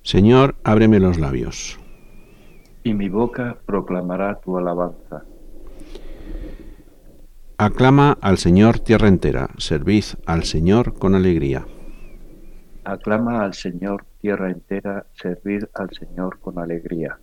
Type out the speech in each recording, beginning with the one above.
Señor, ábreme los labios. Y mi boca proclamará tu alabanza. Aclama al Señor tierra entera, servid al Señor con alegría. Aclama al Señor tierra entera, servid al Señor con alegría.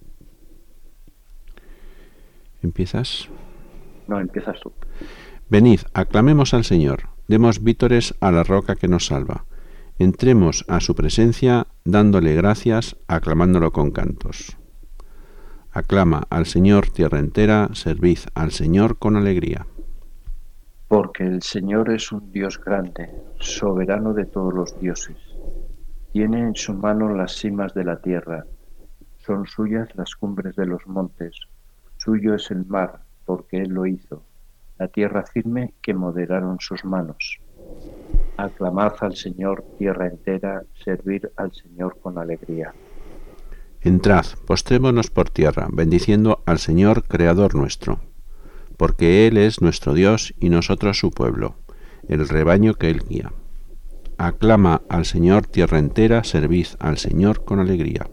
¿Empiezas? No, empiezas tú. Venid, aclamemos al Señor, demos vítores a la roca que nos salva. Entremos a su presencia dándole gracias, aclamándolo con cantos. Aclama al Señor tierra entera, servid al Señor con alegría. Porque el Señor es un Dios grande, soberano de todos los dioses. Tiene en su mano las cimas de la tierra, son suyas las cumbres de los montes, suyo es el mar, porque Él lo hizo, la tierra firme que moderaron sus manos. Aclamad al Señor tierra entera, servid al Señor con alegría. Entrad, postrémonos por tierra, bendiciendo al Señor Creador nuestro, porque Él es nuestro Dios y nosotros su pueblo, el rebaño que Él guía. Aclama al Señor tierra entera, servid al Señor con alegría.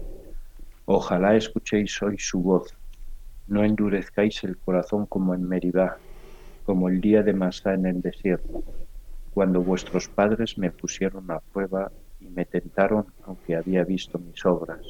Ojalá escuchéis hoy su voz, no endurezcáis el corazón como en Meribá, como el día de Masá en el desierto, cuando vuestros padres me pusieron a prueba y me tentaron aunque había visto mis obras.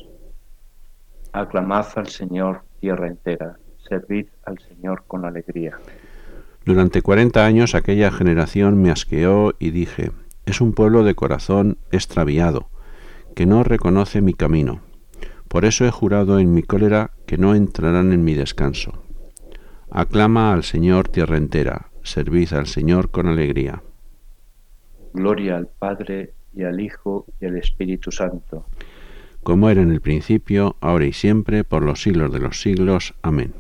Aclamad al Señor tierra entera, servid al Señor con alegría. Durante 40 años aquella generación me asqueó y dije, es un pueblo de corazón extraviado, que no reconoce mi camino. Por eso he jurado en mi cólera que no entrarán en mi descanso. Aclama al Señor tierra entera, servid al Señor con alegría. Gloria al Padre y al Hijo y al Espíritu Santo. Como era en el principio, ahora y siempre, por los siglos de los siglos. Amén.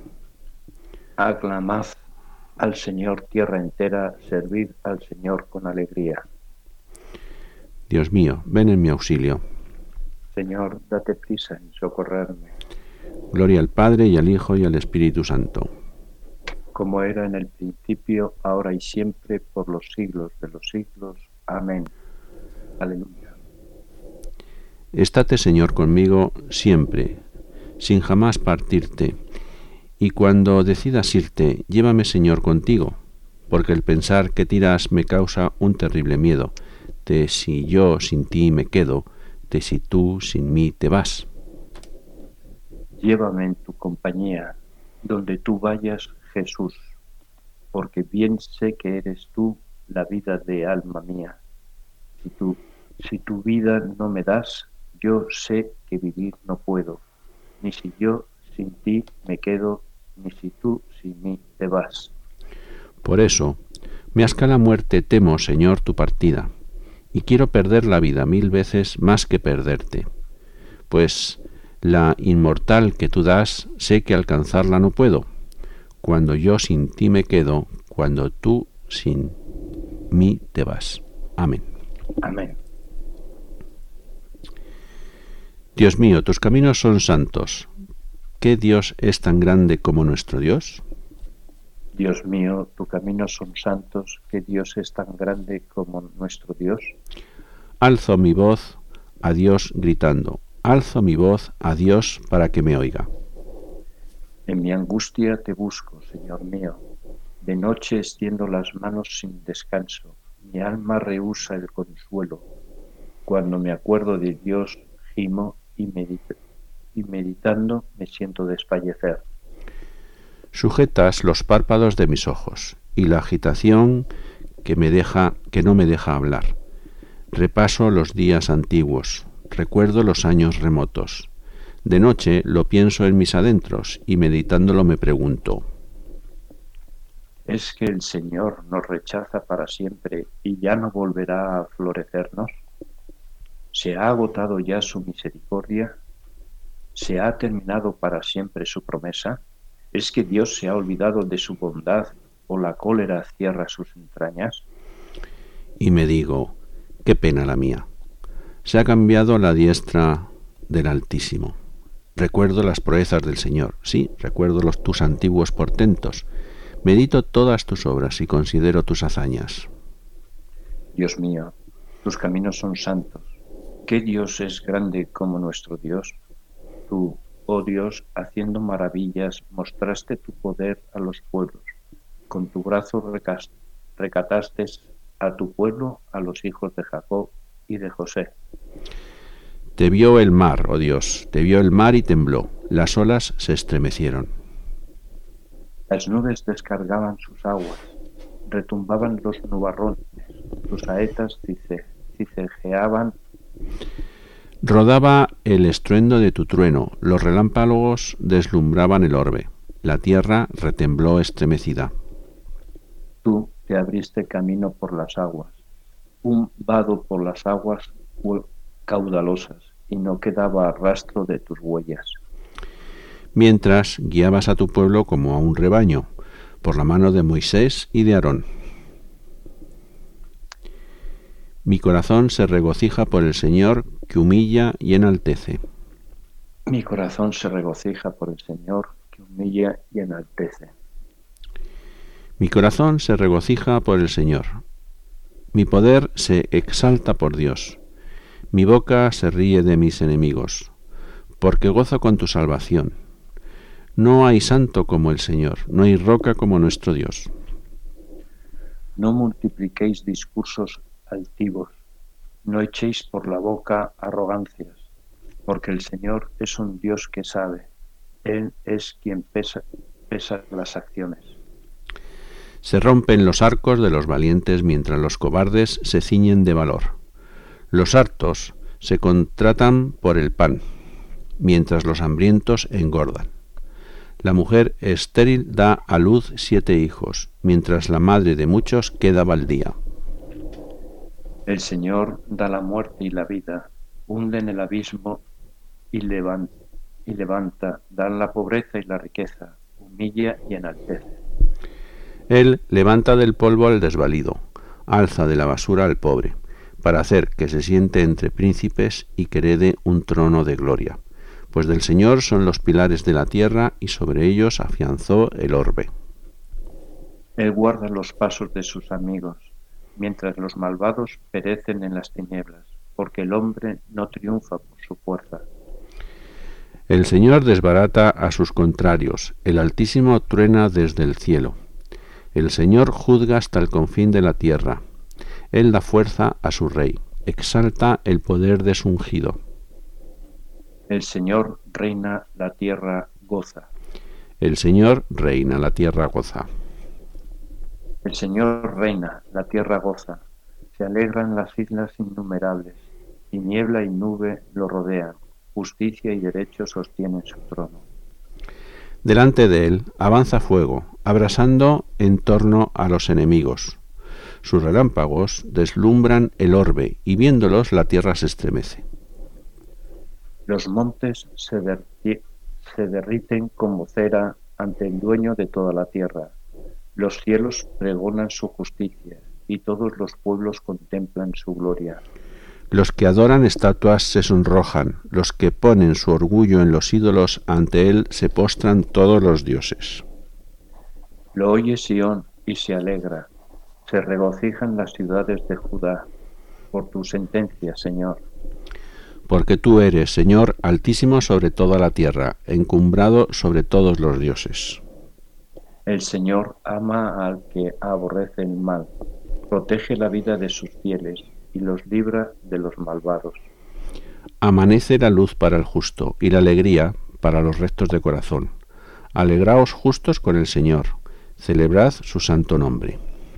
Aclamad al Señor tierra entera, servid al Señor con alegría. Dios mío, ven en mi auxilio. Señor, date prisa en socorrerme. Gloria al Padre y al Hijo y al Espíritu Santo. Como era en el principio, ahora y siempre, por los siglos de los siglos. Amén. Aleluya. Estate, Señor, conmigo siempre, sin jamás partirte, y cuando decidas irte, llévame, Señor, contigo, porque el pensar que tiras me causa un terrible miedo, de si yo sin ti me quedo, de si tú sin mí te vas. Llévame en tu compañía, donde tú vayas, Jesús, porque bien sé que eres tú la vida de alma mía. Si tu vida no me das, yo sé que vivir no puedo, ni si yo sin ti me quedo, ni si tú sin mí te vas. Por eso, me asca la muerte temo, Señor, tu partida, y quiero perder la vida 1000 veces más que perderte, pues la inmortal que tú das, sé que alcanzarla no puedo, cuando yo sin ti me quedo, cuando tú sin mí te vas. Amén. Amén. Dios mío, tus caminos son santos. ¿Qué Dios es tan grande como nuestro Dios? Dios mío, tus caminos son santos, ¿qué Dios es tan grande como nuestro Dios? Alzo mi voz a Dios gritando, alzo mi voz a Dios para que me oiga. En mi angustia te busco, Señor mío. De noche extiendo las manos sin descanso. Mi alma rehúsa el consuelo. Cuando me acuerdo de Dios, gimo y meditando me siento desfallecer. Sujetas los párpados de mis ojos y la agitación que no me deja hablar. Repaso los días antiguos, recuerdo los años remotos. De noche lo pienso en mis adentros y meditándolo me pregunto: ¿es que el Señor nos rechaza para siempre y ya no volverá a florecernos? ¿Se ha agotado ya su misericordia? ¿Se ha terminado para siempre su promesa? ¿Es que Dios se ha olvidado de su bondad o la cólera cierra sus entrañas? Y me digo: qué pena la mía. Se ha cambiado la diestra del Altísimo. Recuerdo las proezas del Señor, sí, recuerdo tus antiguos portentos. Medito todas tus obras y considero tus hazañas. Dios mío, tus caminos son santos. ¿Qué Dios es grande como nuestro Dios? Tú, oh Dios, haciendo maravillas, mostraste tu poder a los pueblos. Con tu brazo recataste a tu pueblo, a los hijos de Jacob y de José. Te vio el mar, oh Dios, te vio el mar y tembló, las olas se estremecieron. Las nubes descargaban sus aguas, retumbaban los nubarrones, sus saetas cicejeaban. Rodaba el estruendo de tu trueno, los relámpagos deslumbraban el orbe, la tierra retembló estremecida. Tú te abriste camino por las aguas, un vado por las aguas caudalosas, y no quedaba rastro de tus huellas. Mientras guiabas a tu pueblo como a un rebaño, por la mano de Moisés y de Aarón. Mi corazón se regocija por el Señor, que humilla y enaltece. Mi corazón se regocija por el Señor, que humilla y enaltece. Mi corazón se regocija por el Señor. Mi poder se exalta por Dios. Mi boca se ríe de mis enemigos, porque gozo con tu salvación. No hay santo como el Señor, no hay roca como nuestro Dios. No multipliquéis discursos altivos, no echéis por la boca arrogancias, porque el Señor es un Dios que sabe, Él es quien pesa las acciones. Se rompen los arcos de los valientes mientras los cobardes se ciñen de valor. Los hartos se contratan por el pan, mientras los hambrientos engordan. La mujer estéril da a luz 7 hijos, mientras la madre de muchos queda baldía. El Señor da la muerte y la vida, hunde en el abismo y levanta, da la pobreza y la riqueza, humilla y enaltece. Él levanta del polvo al desvalido, alza de la basura al pobre, para hacer que se siente entre príncipes y que herede un trono de gloria. Pues del Señor son los pilares de la tierra y sobre ellos afianzó el orbe. Él guarda los pasos de sus amigos, mientras los malvados perecen en las tinieblas, porque el hombre no triunfa por su fuerza. El Señor desbarata a sus contrarios, el Altísimo truena desde el cielo. El Señor juzga hasta el confín de la tierra. Él da fuerza a su rey, exalta el poder de su ungido. El Señor reina, la tierra goza. El Señor reina, la tierra goza. El Señor reina, la tierra goza. Se alegran las islas innumerables. Tiniebla y nube lo rodean. Justicia y derecho sostienen su trono. Delante de él avanza fuego, abrasando en torno a los enemigos. Sus relámpagos deslumbran el orbe, y viéndolos la tierra se estremece. Los montes se derriten como cera ante el dueño de toda la tierra. Los cielos pregonan su justicia, y todos los pueblos contemplan su gloria. Los que adoran estatuas se sonrojan, los que ponen su orgullo en los ídolos, ante él se postran todos los dioses. Lo oye Sión y se alegra, se regocijan las ciudades de Judá, por tu sentencia, Señor. Porque tú eres, Señor, altísimo sobre toda la tierra, encumbrado sobre todos los dioses. El Señor ama al que aborrece el mal, protege la vida de sus fieles y los libra de los malvados. Amanece la luz para el justo y la alegría para los rectos de corazón. Alegraos justos con el Señor, celebrad su santo nombre.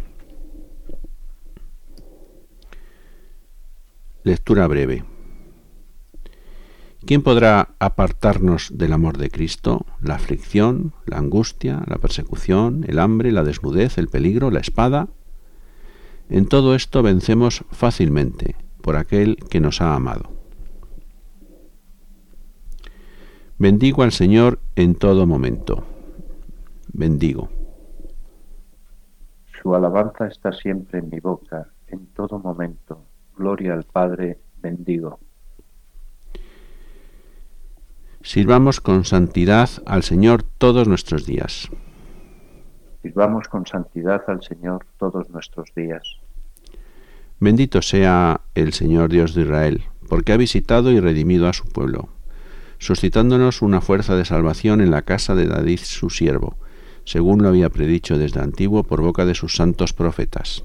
Lectura breve. ¿Quién podrá apartarnos del amor de Cristo? La aflicción, la angustia, la persecución, el hambre, la desnudez, el peligro, la espada. En todo esto vencemos fácilmente por aquel que nos ha amado. Bendigo al Señor en todo momento. Bendigo. Su alabanza está siempre en mi boca, en todo momento. Gloria al Padre, bendigo. Sirvamos con santidad al Señor todos nuestros días. Sirvamos con santidad al Señor todos nuestros días. Bendito sea el Señor Dios de Israel, porque ha visitado y redimido a su pueblo, suscitándonos una fuerza de salvación en la casa de David su siervo, según lo había predicho desde antiguo por boca de sus santos profetas.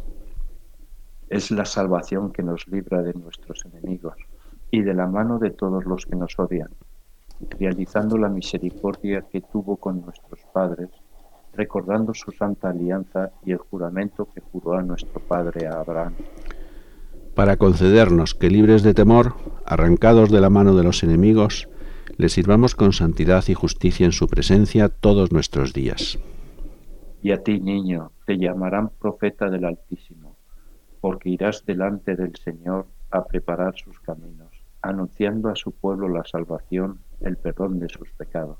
Es la salvación que nos libra de nuestros enemigos y de la mano de todos los que nos odian, realizando la misericordia que tuvo con nuestros padres, recordando su santa alianza y el juramento que juró a nuestro padre Abraham, para concedernos que, libres de temor, arrancados de la mano de los enemigos, le sirvamos con santidad y justicia en su presencia todos nuestros días. Y a ti, niño, te llamarán profeta del Altísimo, porque irás delante del Señor a preparar sus caminos, anunciando a su pueblo la salvación, el perdón de sus pecados.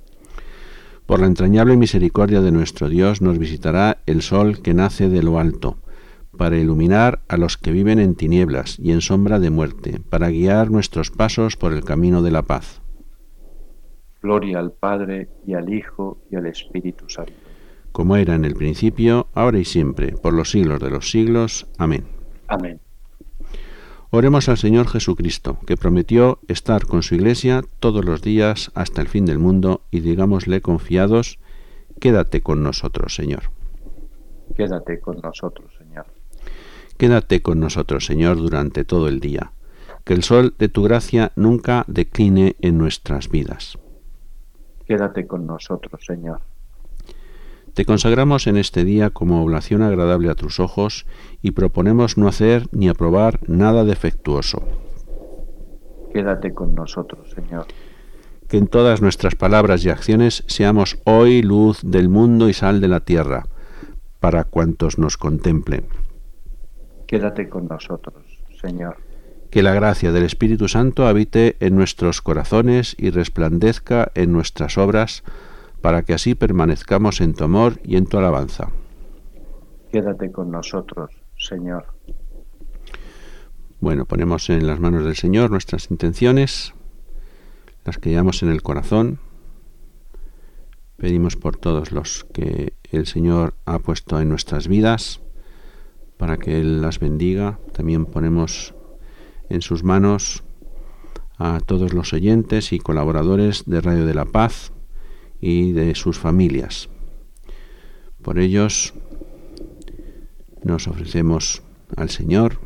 Por la entrañable misericordia de nuestro Dios nos visitará el sol que nace de lo alto, para iluminar a los que viven en tinieblas y en sombra de muerte, para guiar nuestros pasos por el camino de la paz. Gloria al Padre, y al Hijo, y al Espíritu Santo. Como era en el principio, ahora y siempre, por los siglos de los siglos. Amén. Amén. Oremos al Señor Jesucristo, que prometió estar con su Iglesia todos los días hasta el fin del mundo, y digámosle confiados: quédate con nosotros, Señor. Quédate con nosotros, Señor. Quédate con nosotros, Señor, durante todo el día. Que el sol de tu gracia nunca decline en nuestras vidas. Quédate con nosotros, Señor. Te consagramos en este día como oblación agradable a tus ojos y proponemos no hacer ni aprobar nada defectuoso. Quédate con nosotros, Señor. Que en todas nuestras palabras y acciones seamos hoy luz del mundo y sal de la tierra, para cuantos nos contemplen. Quédate con nosotros, Señor. Que la gracia del Espíritu Santo habite en nuestros corazones y resplandezca en nuestras obras, para que así permanezcamos en tu amor y en tu alabanza. Quédate con nosotros, Señor. Bueno, ponemos en las manos del Señor nuestras intenciones, las que llevamos en el corazón. Pedimos por todos los que el Señor ha puesto en nuestras vidas, para que Él las bendiga. También ponemos en sus manos a todos los oyentes y colaboradores de Radio de la Paz y de sus familias. Por ellos nos ofrecemos al Señor,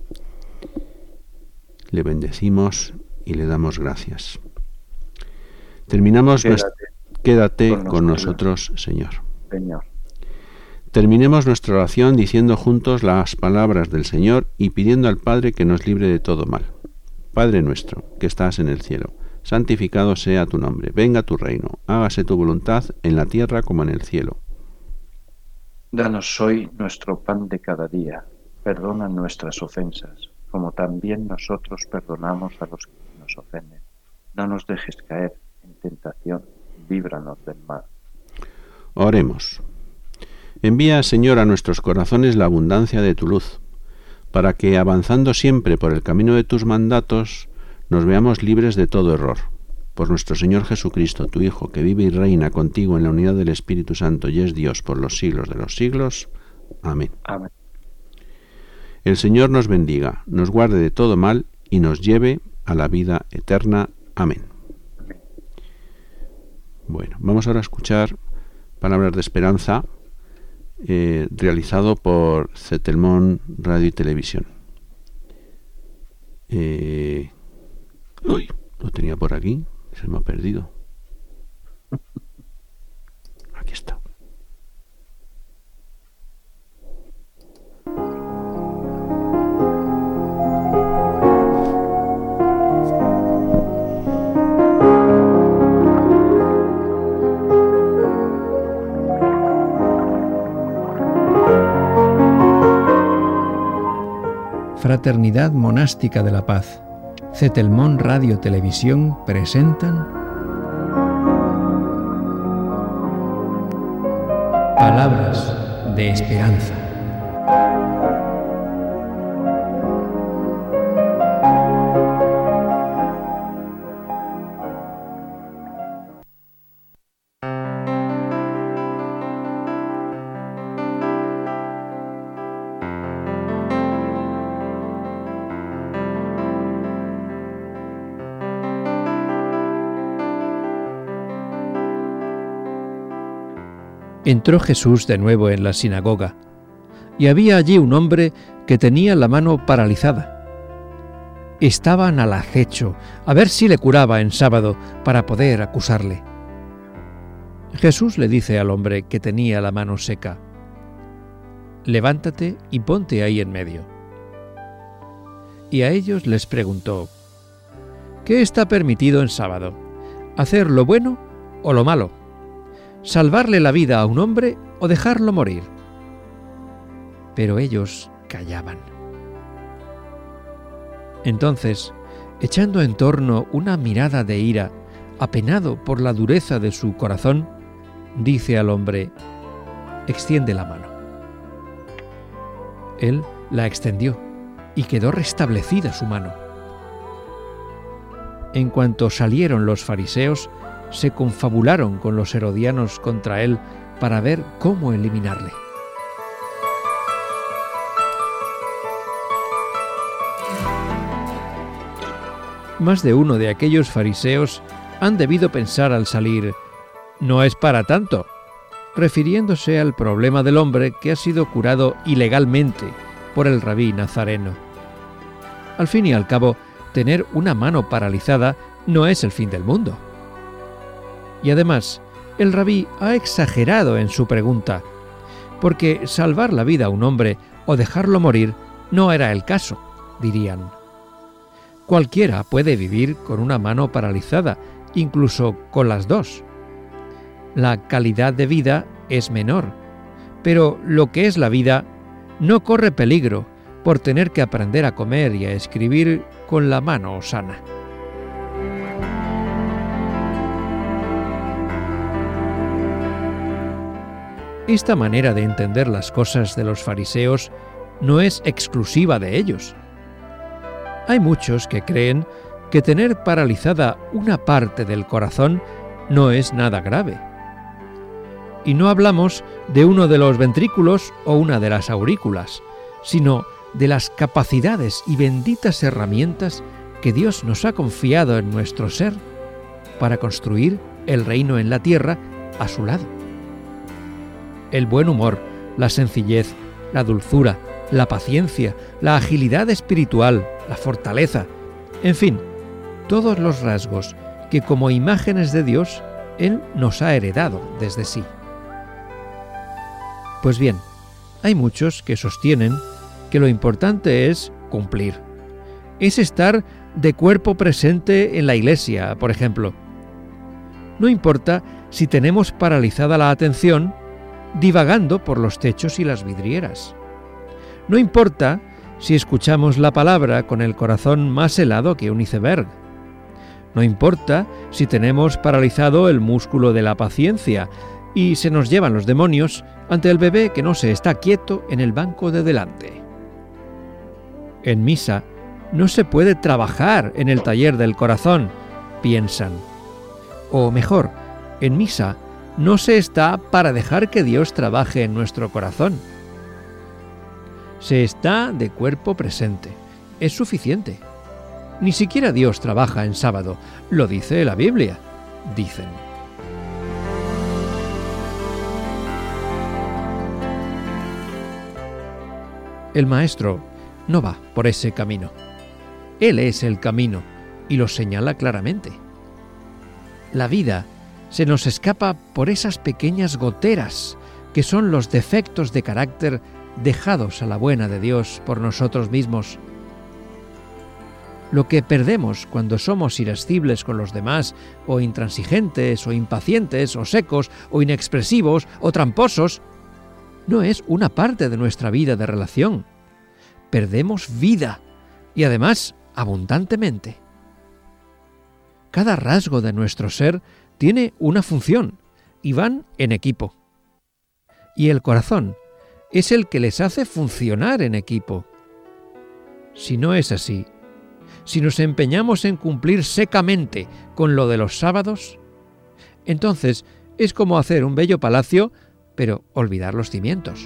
le bendecimos y le damos gracias. Terminamos Quédate con nosotros, Señor. Terminemos nuestra oración diciendo juntos las palabras del Señor y pidiendo al Padre que nos libre de todo mal. Padre nuestro, que estás en el cielo, santificado sea tu nombre, venga tu reino, hágase tu voluntad en la tierra como en el cielo. Danos hoy nuestro pan de cada día, perdona nuestras ofensas, como también nosotros perdonamos a los que nos ofenden. No nos dejes caer en tentación, líbranos del mal. Oremos. Envía, Señor, a nuestros corazones la abundancia de tu luz, para que, avanzando siempre por el camino de tus mandatos, nos veamos libres de todo error. Por nuestro Señor Jesucristo, tu Hijo, que vive y reina contigo en la unidad del Espíritu Santo y es Dios por los siglos de los siglos. Amén. Amén. El Señor nos bendiga, nos guarde de todo mal y nos lleve a la vida eterna. Amén. Bueno, vamos ahora a escuchar palabras de esperanza, realizado por Cetelmón Radio y Televisión. Lo tenía por aquí, se me ha perdido. Aquí está. Fraternidad Monástica de la Paz, Cetelmón Radio Televisión presentan Palabras de Esperanza. Entró Jesús de nuevo en la sinagoga, y había allí un hombre que tenía la mano paralizada. Estaban al acecho a ver si le curaba en sábado para poder acusarle. Jesús le dice al hombre que tenía la mano seca: «Levántate y ponte ahí en medio». Y a ellos les preguntó: «¿Qué está permitido en sábado? ¿Hacer lo bueno o lo malo? ¿Salvarle la vida a un hombre o dejarlo morir?». Pero ellos callaban. Entonces, echando en torno una mirada de ira, apenado por la dureza de su corazón, dice al hombre: «Extiende la mano». Él la extendió y quedó restablecida su mano. En cuanto salieron los fariseos, se confabularon con los herodianos contra él para ver cómo eliminarle. Más de uno de aquellos fariseos han debido pensar al salir: «No es para tanto», refiriéndose al problema del hombre que ha sido curado ilegalmente por el rabí nazareno. Al fin y al cabo, tener una mano paralizada no es el fin del mundo. Y además, el rabí ha exagerado en su pregunta, porque salvar la vida a un hombre o dejarlo morir no era el caso, dirían. Cualquiera puede vivir con una mano paralizada, incluso con las dos. La calidad de vida es menor, pero lo que es la vida no corre peligro por tener que aprender a comer y a escribir con la mano sana. Esta manera de entender las cosas de los fariseos no es exclusiva de ellos. Hay muchos que creen que tener paralizada una parte del corazón no es nada grave. Y no hablamos de uno de los ventrículos o una de las aurículas, sino de las capacidades y benditas herramientas que Dios nos ha confiado en nuestro ser para construir el reino en la tierra a su lado. El buen humor, la sencillez, la dulzura, la paciencia, la agilidad espiritual, la fortaleza, en fin, todos los rasgos que como imágenes de Dios Él nos ha heredado desde sí. Pues bien, hay muchos que sostienen que lo importante es cumplir. Es estar de cuerpo presente en la iglesia, por ejemplo. No importa si tenemos paralizada la atención divagando por los techos y las vidrieras. No importa si escuchamos la palabra con el corazón más helado que un iceberg. No importa si tenemos paralizado el músculo de la paciencia y se nos llevan los demonios ante el bebé que no se está quieto en el banco de delante. En misa no se puede trabajar en el taller del corazón, piensan. O mejor, en misa no se está para dejar que Dios trabaje en nuestro corazón. Se está de cuerpo presente. Es suficiente. Ni siquiera Dios trabaja en sábado. Lo dice la Biblia, dicen. El Maestro no va por ese camino. Él es el camino y lo señala claramente. La vida se nos escapa por esas pequeñas goteras que son los defectos de carácter dejados a la buena de Dios por nosotros mismos. Lo que perdemos cuando somos irascibles con los demás, o intransigentes, o impacientes, o secos, o inexpresivos, o tramposos, no es una parte de nuestra vida de relación. Perdemos vida, y además abundantemente. Cada rasgo de nuestro ser tiene una función, y van en equipo. Y el corazón es el que les hace funcionar en equipo. Si no es así, si nos empeñamos en cumplir secamente con lo de los sábados, entonces es como hacer un bello palacio, pero olvidar los cimientos.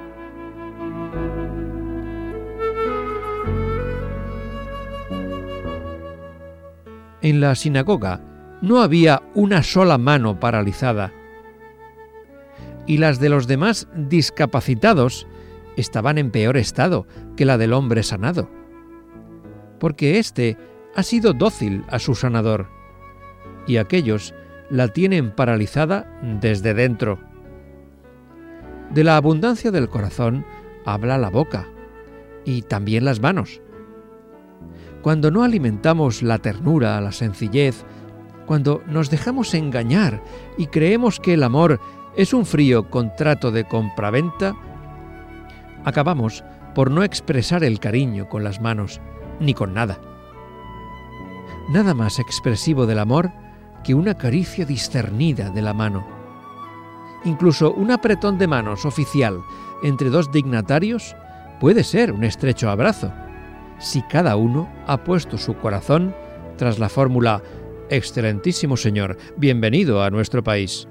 En la sinagoga no había una sola mano paralizada. y las de los demás discapacitados estaban en peor estado que la del hombre sanado, porque éste ha sido dócil a su sanador, y aquellos la tienen paralizada desde dentro. De la abundancia del corazón habla la boca, y también las manos. Cuando no alimentamos la ternura, la sencillez, cuando nos dejamos engañar y creemos que el amor es un frío contrato de compraventa, acabamos por no expresar el cariño con las manos, ni con nada. Nada más expresivo del amor que una caricia discernida de la mano. Incluso un apretón de manos oficial entre dos dignatarios puede ser un estrecho abrazo, si cada uno ha puesto su corazón tras la fórmula «Excelentísimo señor, bienvenido a nuestro país».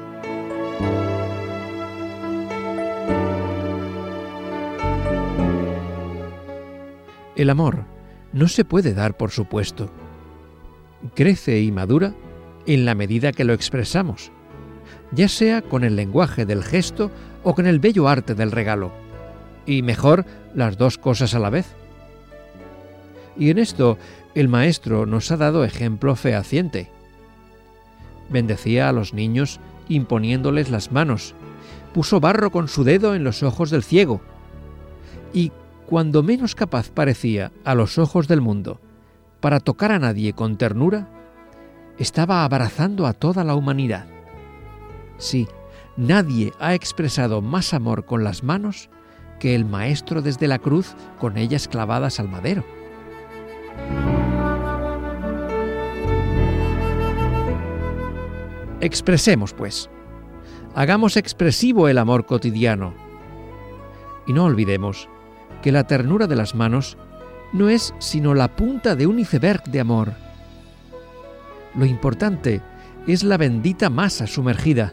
El amor no se puede dar por supuesto. Crece y madura en la medida que lo expresamos, ya sea con el lenguaje del gesto o con el bello arte del regalo, y mejor las dos cosas a la vez. Y en esto el Maestro nos ha dado ejemplo fehaciente. Bendecía a los niños imponiéndoles las manos, puso barro con su dedo en los ojos del ciego, y cuando menos capaz parecía a los ojos del mundo para tocar a nadie con ternura, estaba abrazando a toda la humanidad. Sí, nadie ha expresado más amor con las manos que el Maestro desde la cruz con ellas clavadas al madero. Expresemos, pues. Hagamos expresivo el amor cotidiano. Y no olvidemos que la ternura de las manos no es sino la punta de un iceberg de amor. Lo importante es la bendita masa sumergida.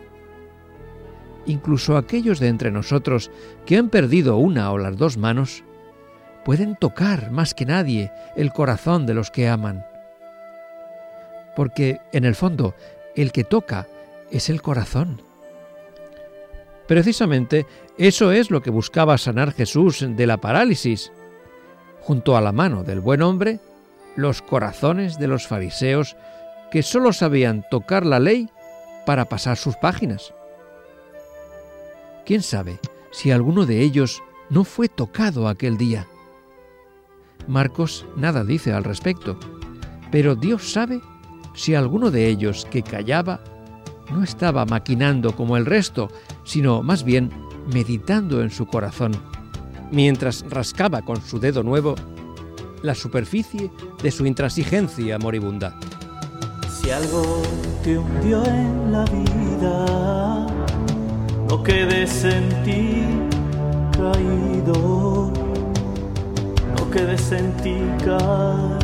Incluso aquellos de entre nosotros que han perdido una o las dos manos pueden tocar más que nadie el corazón de los que aman. Porque, en el fondo, el que toca es el corazón. Precisamente eso es lo que buscaba sanar Jesús de la parálisis. Junto a la mano del buen hombre, los corazones de los fariseos que solo sabían tocar la ley para pasar sus páginas. ¿Quién sabe si alguno de ellos no fue tocado aquel día? Marcos nada dice al respecto, pero Dios sabe si alguno de ellos que callaba no estaba maquinando como el resto, sino más bien meditando en su corazón, mientras rascaba con su dedo nuevo la superficie de su intransigencia moribunda. Si algo te hundió en la vida, no quedes en ti caído, no quedes en ti caído.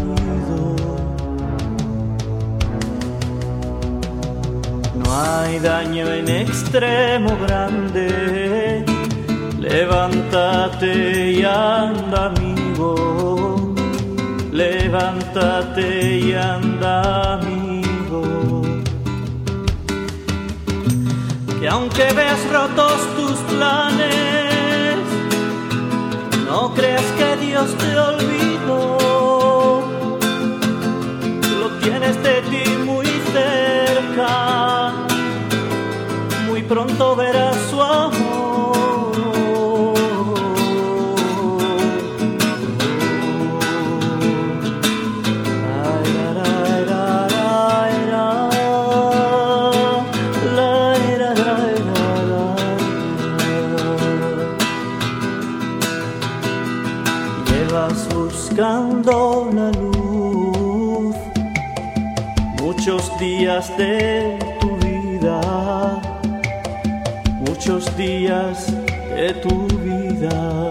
No hay daño en extremo grande, levántate y anda, amigo, levántate y anda, amigo. Que aunque veas rotos tus planes, no creas que Dios te olvidó. Lo tienes de ti muy cerca, muy pronto verás su amor. Buscando la luz muchos días de tu vida, muchos días de tu vida.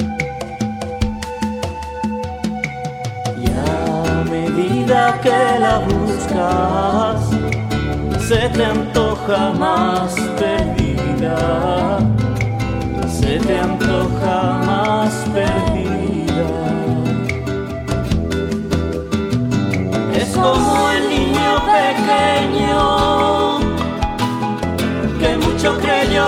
Y a medida que la buscas, se te antoja más perdida, se te antoja más perdida. Es como el niño pequeño que mucho creyó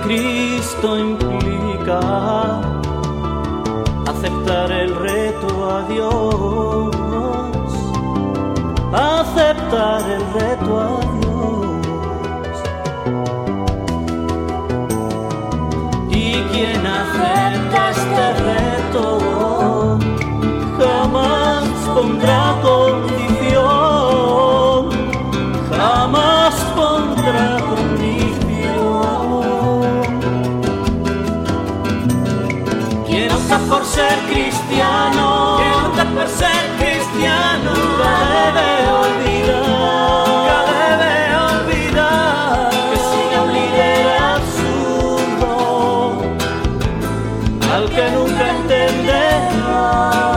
Cristo implica aceptar el reto a Dios, aceptar el reto a Dios. Y quien acepta este reto jamás pondrá condición, jamás pondrá condición. Quien opta por ser cristiano, quien opta por ser cristiano, nunca debe olvidar que sigue un líder absurdo al que nunca entenderá.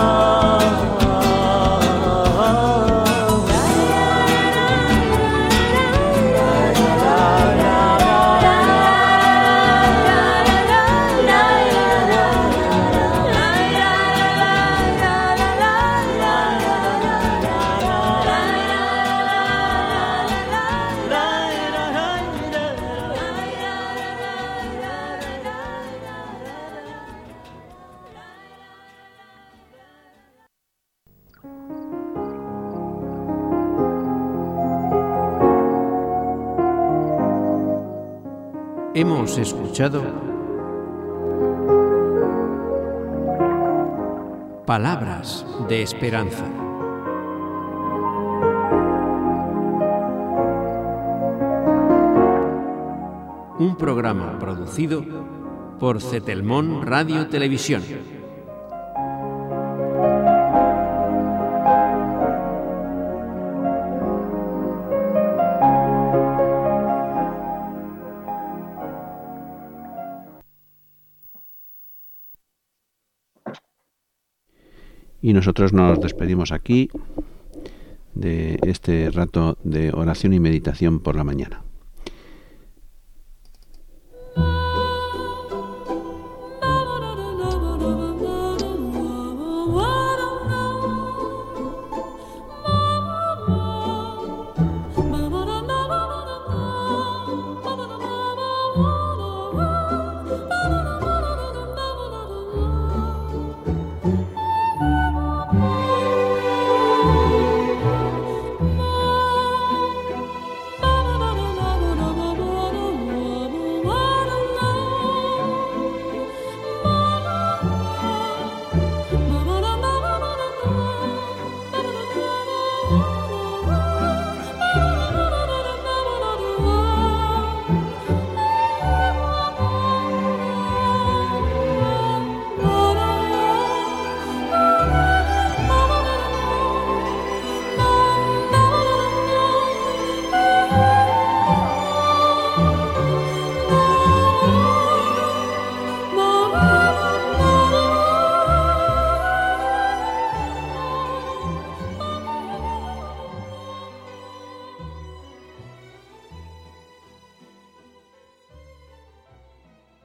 Hemos escuchado Palabras de Esperanza. Un programa producido por Cetelmón Radio Televisión. Y nosotros nos despedimos aquí de este rato de oración y meditación por la mañana.